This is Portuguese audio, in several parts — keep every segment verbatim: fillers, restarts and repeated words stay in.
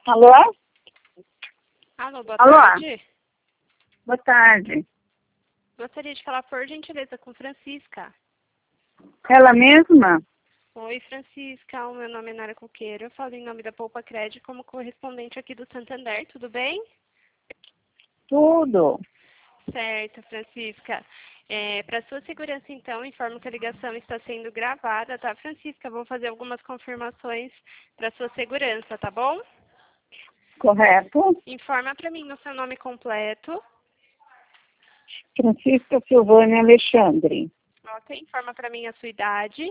Alô? Alô, boa Alô? tarde. Boa tarde. Gostaria de falar, por gentileza, com Francisca. Ela mesma? Oi, Francisca. O meu nome é Nara Coqueiro. Eu falo em nome da Poupa Cred como correspondente aqui do Santander. Tudo bem? Tudo. Certo, Francisca. É, para sua segurança, então, informo que a ligação está sendo gravada, tá, Francisca? Vou fazer algumas confirmações para sua segurança, tá bom? Correto? Informa para mim o seu nome completo. Francisca Silvânia Alexandre. Ok. Informa para mim a sua idade.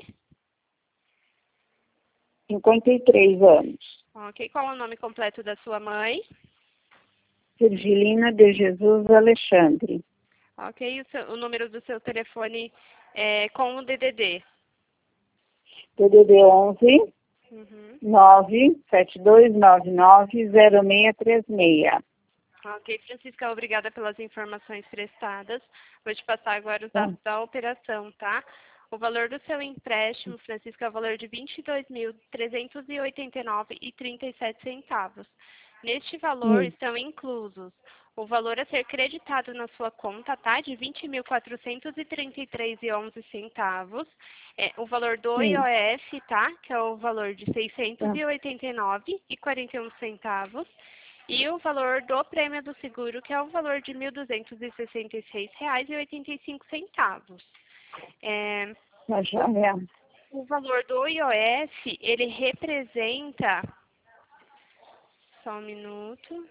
cinquenta e três anos. Ok. Qual é o nome completo da sua mãe? Virgilina de Jesus Alexandre. Ok. O, seu, o número do seu telefone é com o D D D. D D D onze Uhum. nove sete dois nove nove zero seis três seis. Ok, Francisca, obrigada pelas informações prestadas. Vou te passar agora os Tá. dados da operação, tá? O valor do seu empréstimo, Francisca, é o valor de vinte e dois mil, trezentos e oitenta e nove reais e trinta e sete centavos. Neste valor Hum. estão inclusos o valor a ser creditado na sua conta, tá? De vinte mil, quatrocentos e trinta e três reais e onze centavos. É, o valor do Sim. I O F, tá? Que é o valor de seiscentos Tá. e oitenta e nove reais e quarenta e um centavos. E o valor do prêmio do seguro, que é o valor de mil duzentos e sessenta e seis reais e oitenta e cinco centavos. É, Mas já é. o valor do I O F, ele representa... Só um minuto.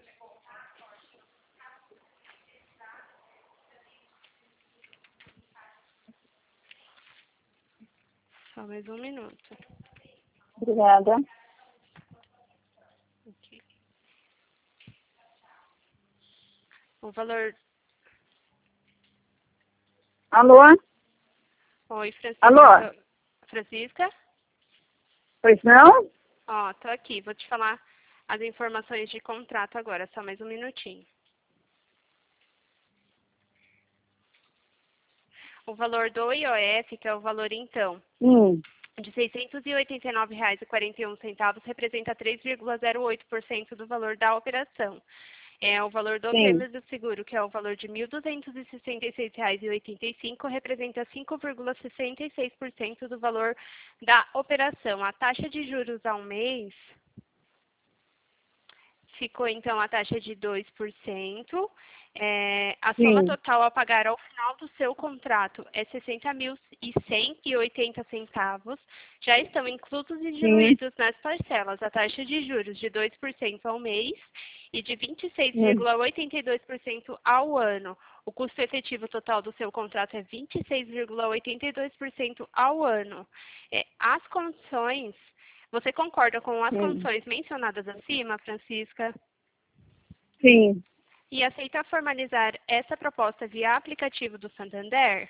Só mais um minuto. Obrigada. Aqui. O valor... Alô? Oi, Francisca. Alô? Francisca? Pois não? Ó, tô aqui. Vou te falar as informações de contrato agora. Só mais um minutinho. O valor do I O F, que é o valor, então, Hum. de seiscentos e oitenta e nove reais e quarenta e um centavos, representa três vírgula zero oito por cento do valor da operação. É, o valor do Sim. prêmio do seguro, que é o valor de mil duzentos e sessenta e seis reais e oitenta e cinco centavos, representa cinco vírgula sessenta e seis por cento do valor da operação. A taxa de juros ao mês ficou, então, a taxa de dois por cento. É, a soma Sim. total a pagar ao final do seu contrato é sessenta mil e cem e oitenta centavos. Já estão inclusos e Sim. diluídos nas parcelas a taxa de juros de dois por cento ao mês e de vinte e seis Hum. vírgula oitenta e dois por cento ao ano. O custo efetivo total do seu contrato é vinte e seis vírgula oitenta e dois por cento ao ano. É, as condições... Você concorda com as Hum. condições mencionadas acima, Francisca? Sim. E aceita formalizar essa proposta via aplicativo do Santander?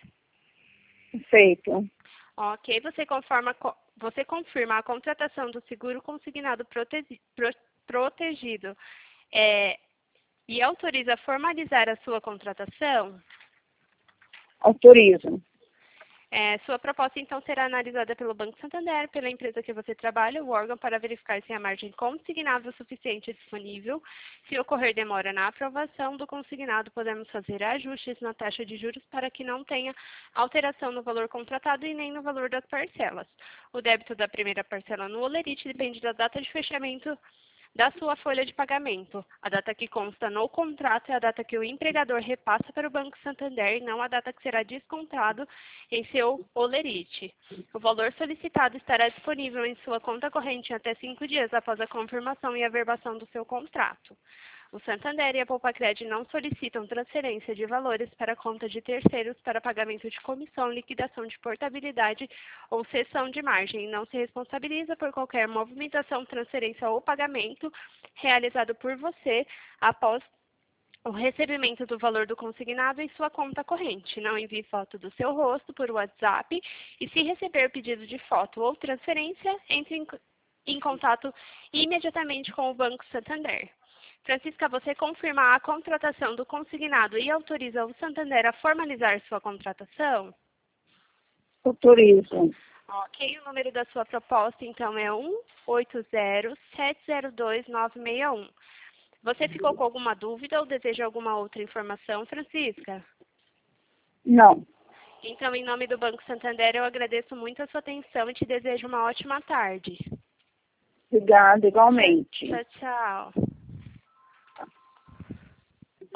Feito. Ok, você, conforma, você confirma a contratação do seguro consignado protegi, pro, protegido é, e autoriza formalizar a sua contratação? Autorizo. É, sua proposta, então, será analisada pelo Banco Santander, pela empresa que você trabalha, o órgão, para verificar se a margem consignável suficiente é disponível. Se ocorrer demora na aprovação do consignado, podemos fazer ajustes na taxa de juros para que não tenha alteração no valor contratado e nem no valor das parcelas. O débito da primeira parcela no Olerite depende da data de fechamento da sua folha de pagamento. A data que consta no contrato é a data que o empregador repassa para o Banco Santander e não a data que será descontado em seu Olerite. O valor solicitado estará disponível em sua conta corrente em até cinco dias após a confirmação e averbação do seu contrato. O Santander e a Poupa-Cred não solicitam transferência de valores para a conta de terceiros para pagamento de comissão, liquidação de portabilidade ou cessão de margem e não se responsabiliza por qualquer movimentação, transferência ou pagamento realizado por você após o recebimento do valor do consignado em sua conta corrente. Não envie foto do seu rosto por WhatsApp e, se receber pedido de foto ou transferência, entre em, em contato imediatamente com o Banco Santander. Francisca, você confirma a contratação do consignado e autoriza o Santander a formalizar sua contratação? Autorizo. Ok, o número da sua proposta, então, é um oito zero sete zero dois nove seis um. Você ficou com alguma dúvida ou deseja alguma outra informação, Francisca? Não. Então, em nome do Banco Santander, eu agradeço muito a sua atenção e te desejo uma ótima tarde. Obrigada, igualmente. Tchau, tchau.